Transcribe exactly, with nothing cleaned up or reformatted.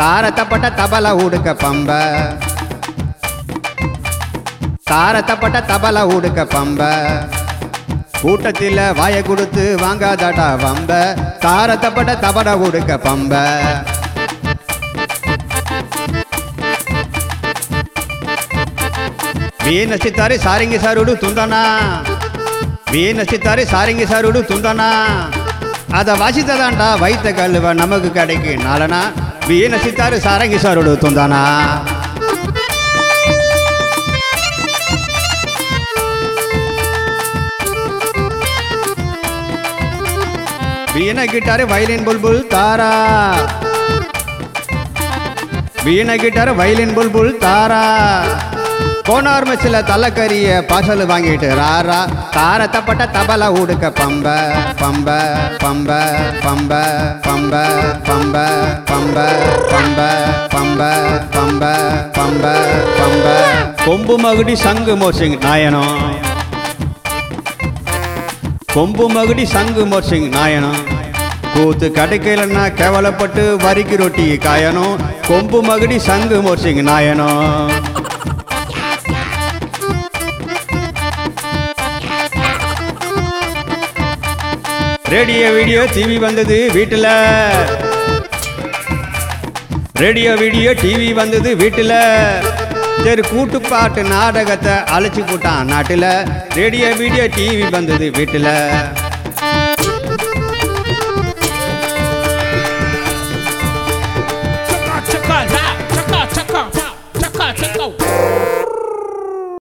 தாரத்தப்பட்ட தபல உடுக்க பம்ப தாரத்தப்பட்ட தபல உடுக்க பம்ப கூட்டத்தில் வாய கொடுத்து வாங்காதாட்டா வம்ப தாரத்தப்பட்ட தபல உடுக்க பம்ப வீண சித்தாரி சாரிங்கி சாருடு துந்தனா வீண சித்தாரி சாரிங்கி சாருடு துந்தனா அத வாசித்ததாண்டா வைத்த கல்லுவ நமக்கு கிடைக்கு நாளனா வீண சித்தாரு சாரங்கி சாருடு துந்தனா வீண guitar violin bulbul tara veena guitar violin bulbul tara கோனார் மெச்சில தலைக்கறிய பாசல் வாங்கிட்டு ராரா தாரத்தப்பட்ட தபல உடுக்க பம்ப பம்ப பம்ப பம்ப பம்ப பம்ப பம்ப பம்ப பம்ப பம்ப பம்ப பம்ப கொம்பு மகுடி சங்கு மோசிங் நாயனம் கொம்பு மகுடி சங்கு மோசிங் நாயனம் கூத்து கிடைக்கலன்னா கேவலப்பட்டு வரிக்கு ரொட்டி காயணும் கொம்பு மகுடி சங்கு மோசிங் நாயனம் ரேடியோ வீடியோ டிவி வந்தது வீட்டுல ரேடியோ வீடியோ டிவி வந்தது வீட்டுல சரி கூட்டுப்பாட்டு நாடகத்தை அழைச்சி போட்டான் நாட்டுல ரேடியோ வீடியோ டிவி வந்தது வீட்டுல